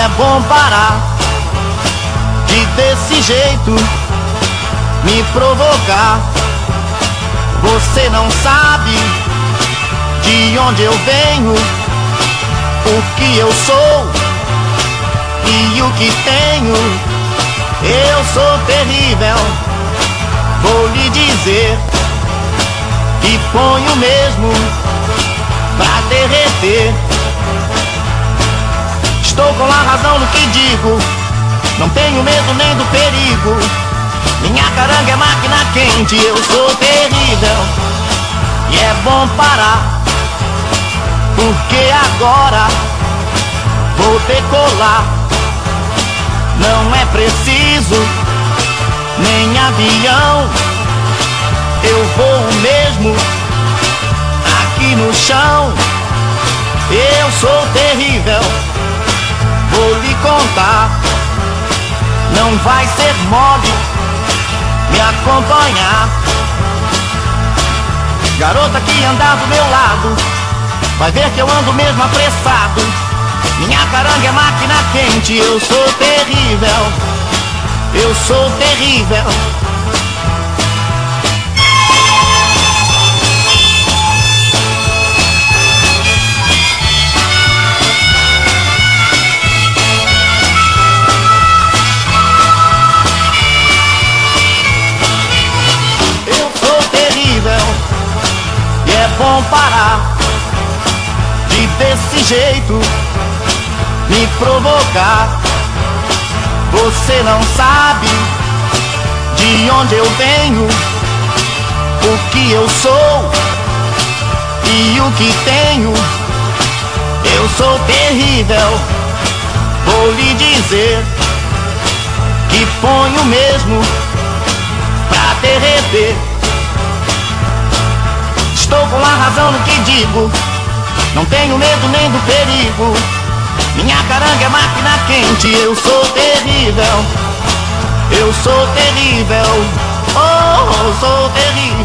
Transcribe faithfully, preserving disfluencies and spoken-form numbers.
é bom parar de desse jeito me provocar. Você não sabe de onde eu venho, o que eu sou e o que tenho. Eu sou terrível, vou lhe dizer, e ponho mesmo pra derreter. Estou com a razão no que digo, não tenho medo nem do perigo. Minha caranga é máquina quente, eu sou terrível. E é bom parar, porque agora vou decolar. Não é preciso nem avião, eu vou mesmo aqui no chão. Eu sou terrível, vou lhe contar. Não vai ser mole me acompanhar. Garota que andar do meu lado vai ver que eu ando mesmo apressado. Minha caranga é máquina quente, eu sou terrível, eu sou terrível. Eu sou terrível e é bom parar de desse jeito me provocar. Você não sabe de onde eu venho, o que eu sou e o que tenho. Eu sou terrível, vou lhe dizer, que ponho mesmo pra derreter. Estou com a razão no que digo, não tenho medo nem do perigo. Minha caranga é máquina quente, eu sou terrível, eu sou terrível, oh, eu sou terrível.